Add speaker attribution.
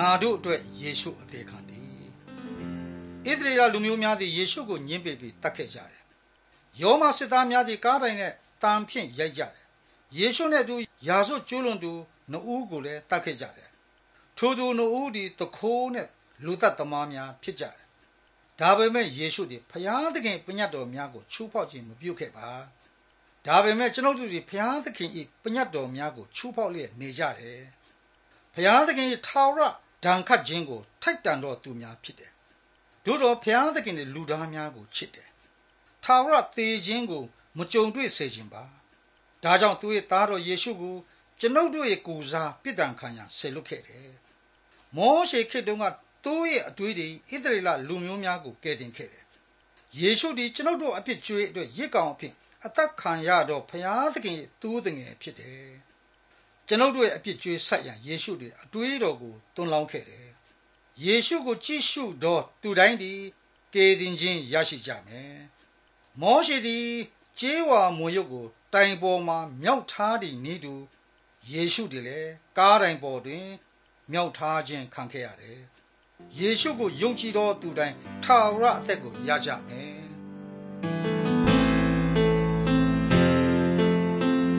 Speaker 1: ငါတို့အတွက်ယေရှုအသေးခံသည်ဣသရေလလူမျိုးများသည်ယေရှုကိုညှင်းပယ်ပြီးတတ်ခဲ့ကြတယ်ယောမစစ်သားများသည်ကားတိုင်နဲ့တန်ဖြင့်ရိုက်ကြတယ်ယေရှုနဲ့အတူယာစွတ်ကျိုးလွန်သူနှစ်ဦးကိုလည်းတတ်ခဲ့ကြတယ်ထိုသူနှစ်ဦးသည်တခိုးနဲ့လူသက်သမားများဖြစ်ကြတယ်ဒါပေမဲ့ယေရှုသည်ဖျားသခင်ပညတ်တော်များကိုချိုးဖောက်ခြင်းမပြုခဲ့ပါဒါပေမဲ့ကျွန်ုပ်တို့သည်ဖျားသခင်၏ပညတ်တော်များကိုချိုးဖောက်လျက်နေကြတယ်ဖျားသခင်၏ထာဝရဒဏ်ခတ်ခြင်းကိုထိုက်တန်သောသူများဖြစ်တယ်တို့တော်ဖျားသခင်၏လူသားများကိုချစ်တယ်ထာဝရသေခြင်းကိုမကြုံတွေ့စေခြင်းပါဒါကြောင့်သူ၏သားတော်ယေရှုကိုကျွန်ုပ်တို့ရဲ့ကိုယ်စားပြစ်ဒဏ်ခံရဆေလွတ်ခဲ့တယ်မောရှေခေတ်တုန်းကသူ့ရဲ့အတွေ့အကြုံဣသရေလလူမျိုးများကိုကယ်တင်ခဲ့တယ်ယေရှုသည်ကျွန်ုပ်တို့အပြစ်ကြွေးအတွက်ရစ်ကောင်အဖြစ်အသက်ခံရတော့ဖျားသခင်သူ့တငယ်ဖြစ်တယ်ကျွန်ုပ်တို့ရဲ့အပြစ်ကြွေးဆက်ရန်ယေရှုသည်အတွေးတော်ကိုတွန်းလောင်းခဲ့တယ်ယေရှုကိုကြည့်ရှုသောသူတိုင်းသည်ကယ်တင်ခြင်းရရှိကြမယ်မောရှေသည်ကြေးဝါမွေရုပ်ကိုတိုင်ပေါ်မှာမြောက်ထားသည့်နည်းတူယေရှုသည်လည်းကားတိုင်ပေါ်တွင်မြောက်ထားခြင်းခံခဲ့ရတယ်ယေရှုကိုယုံကြည်သောသူတိုင်းထာဝရအသက်ကိုရကြမယ်